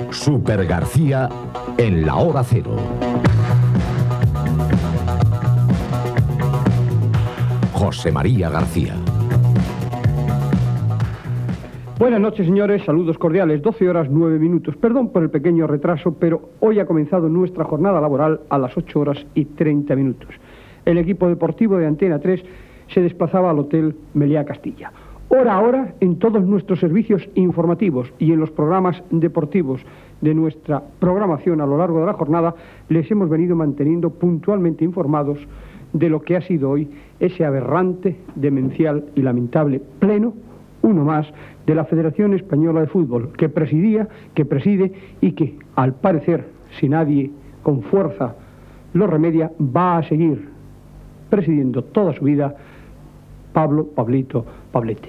Super García en la hora cero. José María García. Buenas noches, señores, saludos cordiales, 12 horas 9 minutos. Perdón por el pequeño retraso, pero hoy ha comenzado nuestra jornada laboral a las 8 horas y 30 minutos. El equipo deportivo de Antena 3 se desplazaba al Hotel Meliá Castilla. Hora a hora, en todos nuestros servicios informativos y en los programas deportivos de nuestra programación a lo largo de la jornada, les hemos venido manteniendo puntualmente informados de lo que ha sido hoy ese aberrante, demencial y lamentable pleno, uno más, de la Federación Española de Fútbol, que preside y que, al parecer, si nadie con fuerza lo remedia, va a seguir presidiendo toda su vida Pablito Pablete.